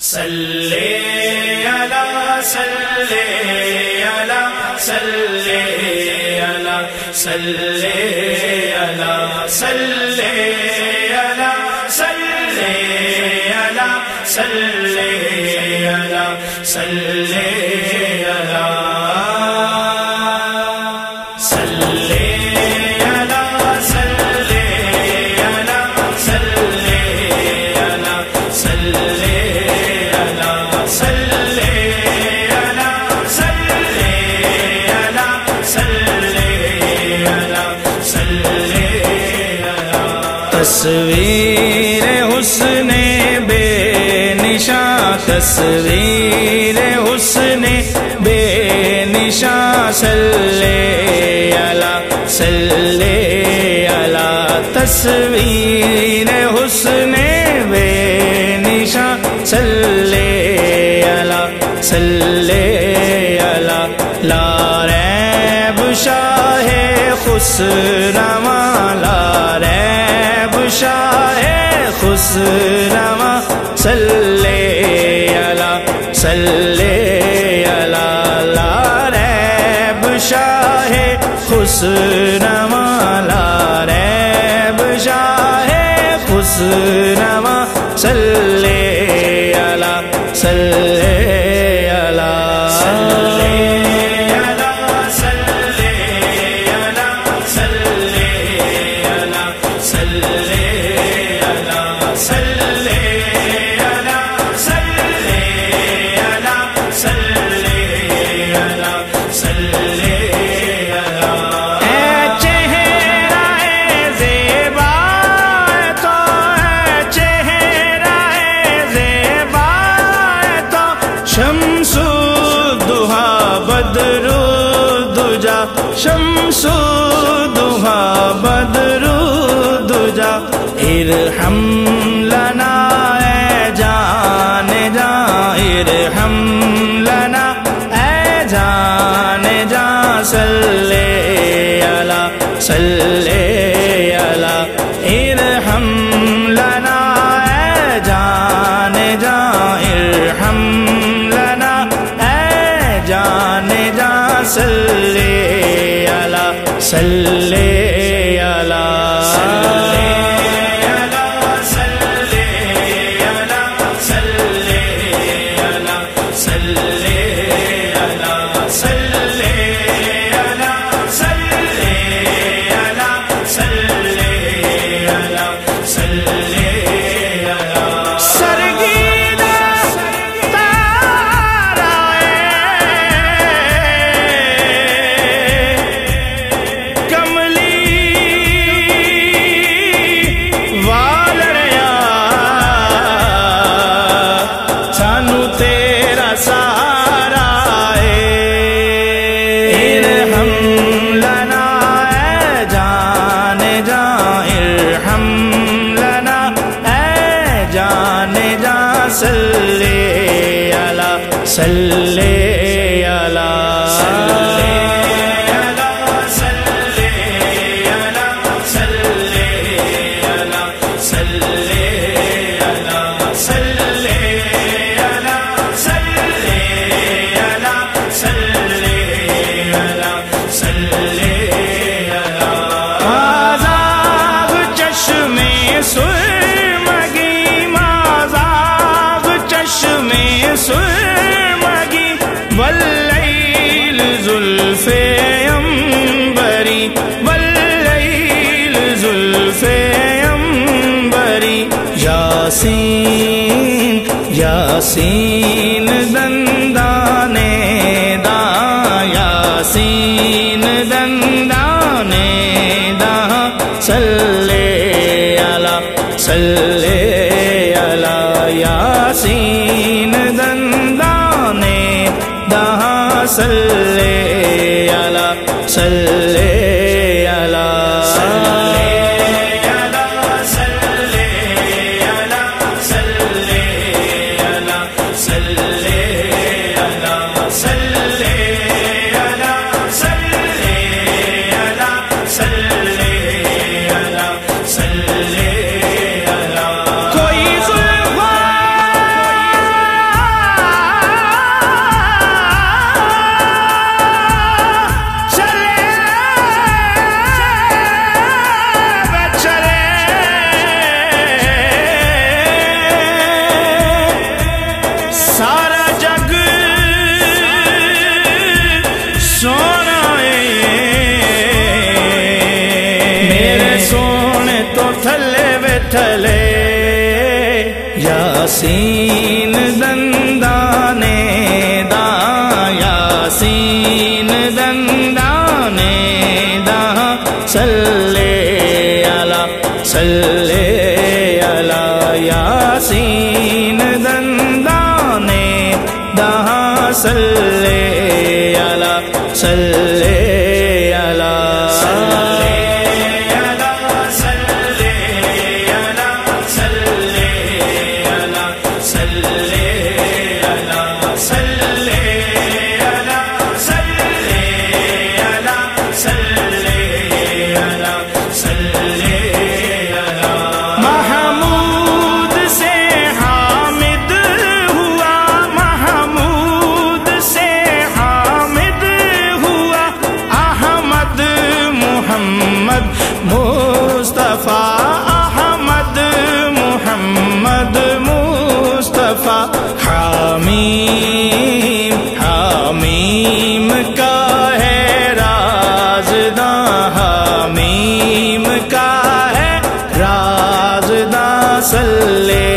صلی علی صلی علی صلی علی صلی علی صلی علی صلی علی صلی علی صلی تصویر حسن بے نشان، تصویر حسن بے نشان، صلی علی صلی علی، تصویر حسن بے نشان، صلی علی صلی علی، لا ریب شاہ خسرواں، لا ریب شاہ خسرواں، صلی علی صلی علی، لا ریب شاہ خسرواں، لا ریب شاہ خسرواں، صلی علی صلی علی شمس الضحیٰ بدر الدجا، ارحم لنا اے جان جان، ارحم لنا اے جان جان، صلی علی صلی علی، ارحم لنا اے جان جان، ارحم لنا اے جان جان، صلی صلی علی صلی علی صلی علی صلی علی صلی علی صلی علی صلی علی صلی علی صلی علی صلی علی صلی علی، آزاد چشمے سرمگی، سرمگی، واللیل زلف عنبری، واللیل زلف عنبری، یاسین یاسین دندانے داں، یاسین دندانے داں، صلی علی صلی علی، یاسین دندانے دہاں، صلی علی صلی علی صلی علی صلی علی صلی علی صلی علی صلی علی صلی علی صلی علی صلی علی، کوئی ظلم صلی